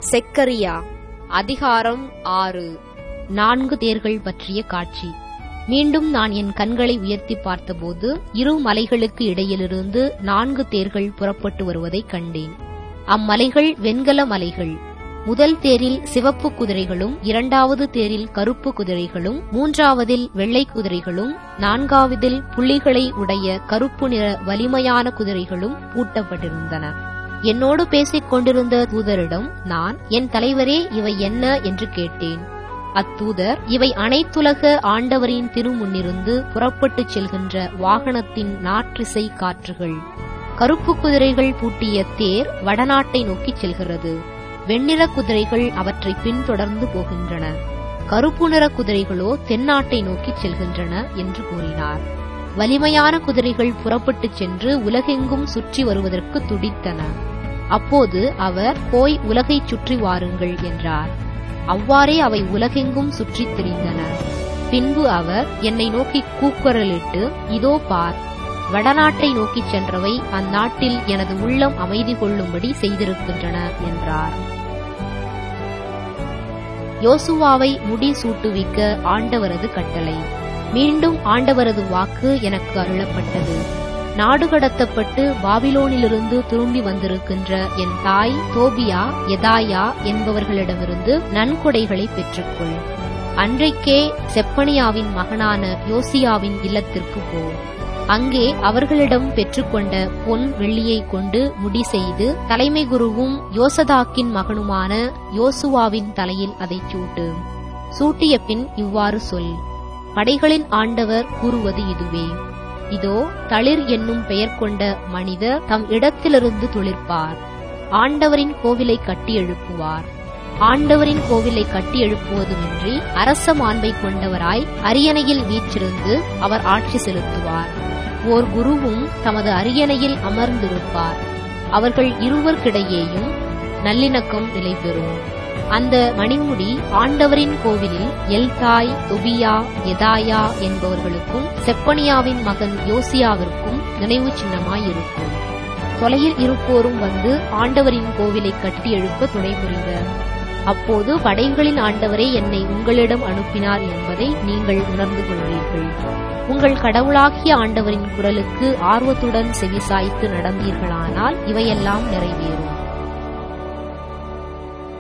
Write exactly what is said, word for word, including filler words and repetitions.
செக்கரியா அதிகாரம் ஆறு. நான்கு தேர்கள் பற்றிய காட்சி. மீண்டும் நான் என் கண்களை உயர்த்தி பார்த்தபோது இரு மலைகளுக்கு இடையிலிருந்து நான்கு தேர்கள் புறப்பட்டு வருவதைக் கண்டேன். அம்மலைகள் வெண்கல மலைகள். முதல் தேரில் சிவப்பு குதிரைகளும், இரண்டாவது தேரில் கருப்பு குதிரைகளும், மூன்றாவதில் வெள்ளை குதிரைகளும், நான்காவதில் புள்ளிகளை உடைய கருப்பு நிற வலிமையான குதிரைகளும் பூட்டப்பட்டிருந்தன. என்னோடு பேசிக் கொண்டிருந்த தூதரிடம் நான், என் தலைவரே, இவை என்ன என்று கேட்டேன். அத்தூதர், இவை அனைத்துலக ஆண்டவரின் திருமுன்னிருந்து புறப்பட்டுச் செல்கின்ற வாகனத்தின் நாற்றிசை காற்றுகள். கருப்பு குதிரைகள் பூட்டிய தேர் வடநாட்டை நோக்கிச் செல்கிறது. வெண்ணிற குதிரைகள் அவற்றை பின்தொடர்ந்து போகின்றன. கருப்பு நிற குதிரைகளோ தென்னாட்டை நோக்கிச் செல்கின்றன என்று கூறினார். வலிமையான குதிரைகள் புறப்பட்டுச் சென்று உலகெங்கும் சுற்றி வருவதற்கு துடித்தன. அப்போது அவர், போய் உலகைச் சுற்றி வாருங்கள் என்றார். அவ்வாறே அவை உலகெங்கும் சுற்றித் திரிந்தன. பின்பு அவர் என்னை நோக்கி கூக்குரலிட்டு, இதோ பார், வடநாட்டை நோக்கிச் சென்றவை அந்நாட்டில் எனது உள்ளம் அமைதி கொள்ளும்படி செய்திருக்கின்றன என்றார். யோசுவாவை முடி சூட்டுவிக்க ஆண்டவரது கட்டளை. மீண்டும் ஆண்டவரது வாக்கு எனக்கு அருளப்பட்டது. நாடு கடத்தப்பட்டு பாபிலோனிலிருந்து திரும்பி வந்திருக்கின்ற என் தாய் தோபியா, எதாயா என்பவர்களிடமிருந்து நன்கொடைகளை பெற்றுக்கொள். அன்றைக்கே செப்பனியாவின் மகனான யோசியாவின் இல்லத்திற்கு போ. அங்கே அவர்களிடம் பெற்றுக்கொண்ட பொன் வெள்ளியை கொண்டு முடி செய்து தலைமை குருவும் யோசதாக்கின் மகனுமான யோசுவாவின் தலையில் அதைச் சூட்டு. சூட்டிய பின் இவ்வாறு சொல், படைகளின் ஆண்டவர் கூறுவது இதுவே. இதோ, தளிர் என்னும் பெயர் கொண்ட மனிதர் தம் இடத்திலிருந்து துளிர்ப்பார். ஆண்டவரின் கோவிலை கட்டி எழுப்புவார். ஆண்டவரின் கோவிலை கட்டி எழுப்புவதுமின்றி அரச மாண்பை கொண்டவராய் அரியணையில் வீற்றிருந்து அவர் ஆட்சி செலுத்துவார். ஓர் குருவும் தமது அரியணையில் அமர்ந்திருப்பார். அவர்கள் இருவருக்கிடையேயும் நல்லிணக்கம் நிலை பெறும். அந்த மணிமுடி ஆண்டவரின் கோவிலில் எல்தாய், தொபியா, எதாயா என்பவர்களுக்கும் செப்பனியாவின் மகன் யோசியாவிற்கும் நினைவு சின்னமாயிருக்கும். தொலையில் இருப்போரும் வந்து ஆண்டவரின் கோவிலை கட்டி எழுப்ப துணை புரிவர். அப்போது படைகளின் ஆண்டவரே என்னை உங்களிடம் அனுப்பினார் என்பதை நீங்கள் உணர்ந்து கொள்வீர்கள். உங்கள் கடவுளாகிய ஆண்டவரின் குரலுக்கு ஆர்வத்துடன் செவிசாய்த்து நடந்தீர்களானால் இவையெல்லாம் நிறைவேறும்.